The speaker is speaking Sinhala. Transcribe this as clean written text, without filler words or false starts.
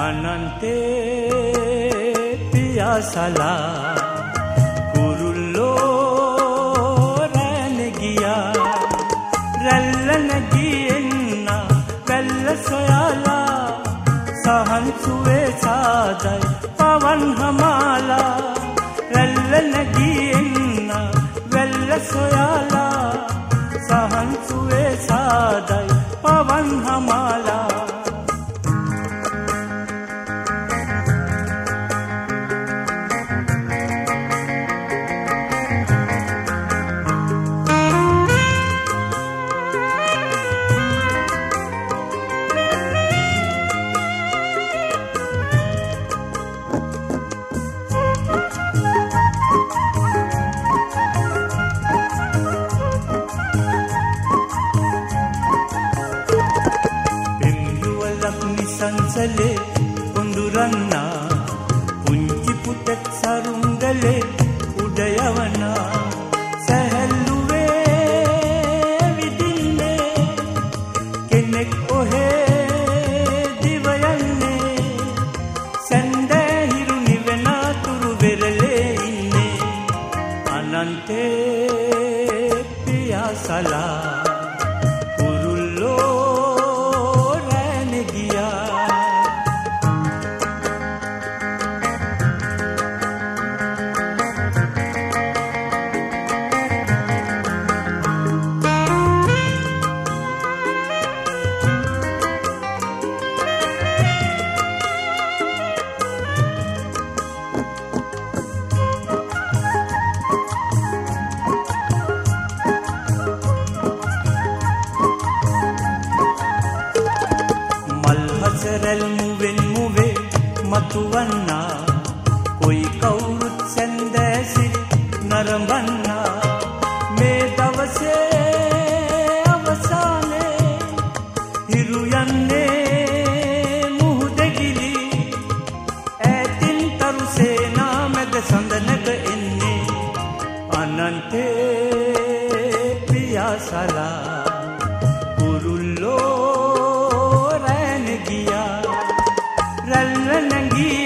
අනන්තේ පියාසලා කුරුල්ලෝ රැන ගියා රැල්ල නැගියෙන්න වැල්ල සොයාලා සහන් සුවේ සාදයි පවන් හමාලා රැල්ල නැගියෙන්න වැල්ල සොයාලා සහන් සුවේ සාදයි පවන් හමාලා සංසලේ උඳුරන්නා පුංචි පුතෙක් සරුංගලේ උඩ යවනා සැහැල්ලුවේ විදින්නේ කෙනෙක් ඔහේ දිව යන්නේ සැන්දැහිරු නිවෙන තුරු වෙරළේ ඉන්නේ අනන්තේ පියාසලා රැල් මුවෙන් මුවේ මතුවන්නා කොයි කවුරුත් සැන්දෑසිරි නරඹන්නා මේ දවසේ අවසානේ හිරු යන්නේ මුහුදෙගිලි ඈතින් තරු සේනා මැද සඳනක එන්නේ අනන්තේ පියාසලා කුරුල්ලෝ රැල්ල නැගී